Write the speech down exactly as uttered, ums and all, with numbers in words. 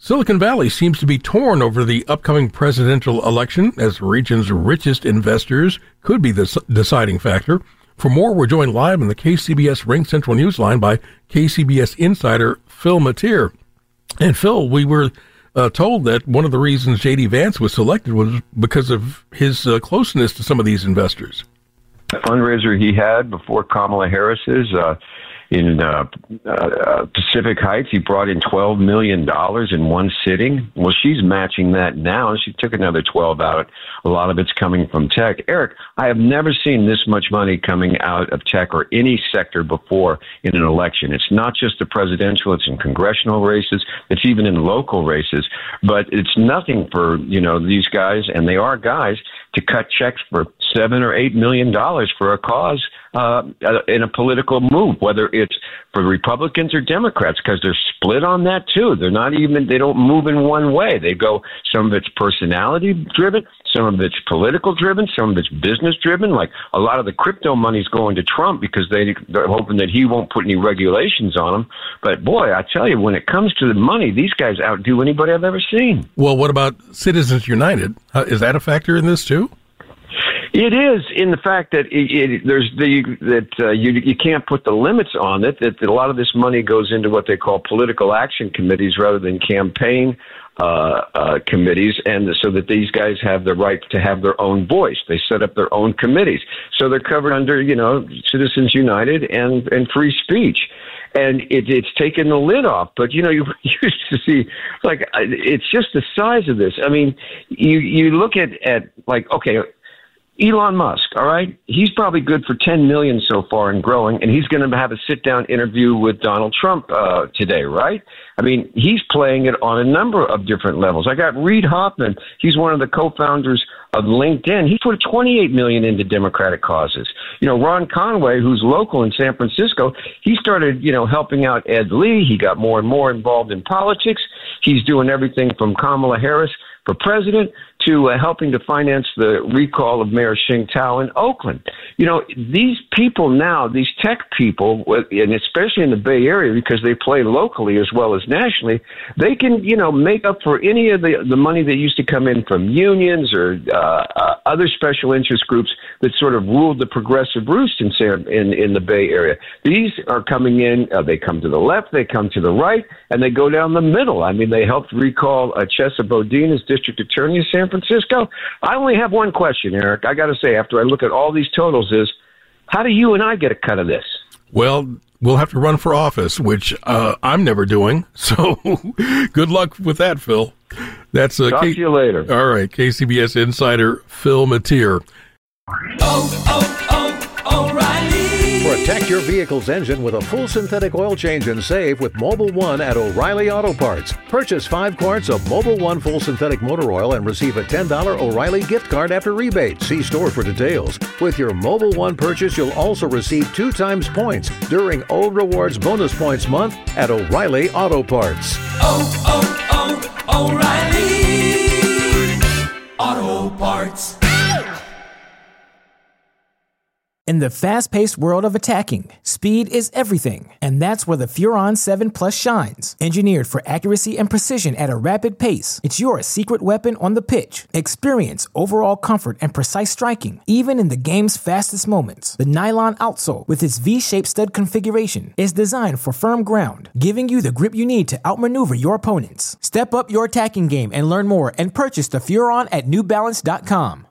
Silicon Valley seems to be torn over the upcoming presidential election, as the region's richest investors could be the deciding factor. For more, we're joined live in the K C B S Ring Central Newsline by K C B S insider Phil Matier. And Phil, we were uh, told that one of the reasons J D. Vance was selected was because of his uh, closeness to some of these investors. The fundraiser he had before Kamala Harris's uh, in uh, uh, Pacific Heights, he brought in twelve million dollars in one sitting. Well, she's matching that now. She took another twelve out. A lot of it's coming from tech. Eric, I have never seen this much money coming out of tech or any sector before in an election. It's not just the presidential, it's in congressional races, it's even in local races. But it's nothing for, you know, these guys, and they are guys, to cut checks for seven or eight million dollars for a cause uh, in a political move, whether it's for Republicans or Democrats, because they're split on that too. They're not even, they don't move in one way. They go, some of it's personality driven, some of it's political driven, some of it's business driven. Like a lot of the crypto money's going to Trump because they, they're hoping that he won't put any regulations on them. But boy, I tell you, when it comes to the money, these guys outdo anybody I've ever seen. Well, what about Citizens United? Uh, is that a factor in this too? It is, in the fact that it, it, there's the that uh, you you can't put the limits on it. That, that a lot of this money goes into what they call political action committees rather than campaign uh, uh, committees, and so that these guys have the right to have their own voice. They set up their own committees, so they're covered under, you know, Citizens United and and free speech. And it, it's taken the lid off. But, you know, you used to see, like, it's just the size of this. I mean, you you look at, at like, okay, Elon Musk, all right? He's probably good for ten million dollars so far and growing, and he's going to have a sit-down interview with Donald Trump uh, today, right? I mean, he's playing it on a number of different levels. I got Reid Hoffman. He's one of the co-founders of LinkedIn. He put twenty-eight million dollars into Democratic causes. You know, Ron Conway, who's local in San Francisco, he started, you know, helping out Ed Lee. He got more and more involved in politics. He's doing everything from Kamala Harris for president to uh, helping to finance the recall of Mayor Shing Tao in Oakland. You know, these people now, these tech people, and especially in the Bay Area because they play locally as well as nationally, they can, you know, make up for any of the, the money that used to come in from unions or uh, uh, other special interest groups that sort of ruled the progressive roost in, in, in the Bay Area. These are coming in, uh, they come to the left, they come to the right, and they go down the middle. I mean, they helped recall uh, Chesa Boudin as district attorney of San Francisco. I only have one question, Eric. I got to say, after I look at all these totals, is how do you and I get a cut of this? Well, we'll have to run for office, which uh, I'm never doing. So good luck with that, Phil. That's uh, Talk K- to you later. All right, K C B S insider Phil Matier. Oh, oh, oh, O'Reilly. Protect your vehicle's engine with a full synthetic oil change and save with Mobil one at O'Reilly Auto Parts. Purchase five quarts of Mobil one full synthetic motor oil and receive a ten dollars O'Reilly gift card after rebate. See store for details. With your Mobil one purchase, you'll also receive two times points during O Rewards Bonus Points Month at O'Reilly Auto Parts. Oh, oh, oh, O'Reilly Auto Parts. In the fast-paced world of attacking, speed is everything, and that's where the Furon seven Plus shines. Engineered for accuracy and precision at a rapid pace, it's your secret weapon on the pitch. Experience overall comfort and precise striking, even in the game's fastest moments. The nylon outsole, with its V-shaped stud configuration, is designed for firm ground, giving you the grip you need to outmaneuver your opponents. Step up your attacking game and learn more and purchase the Furon at New Balance dot com.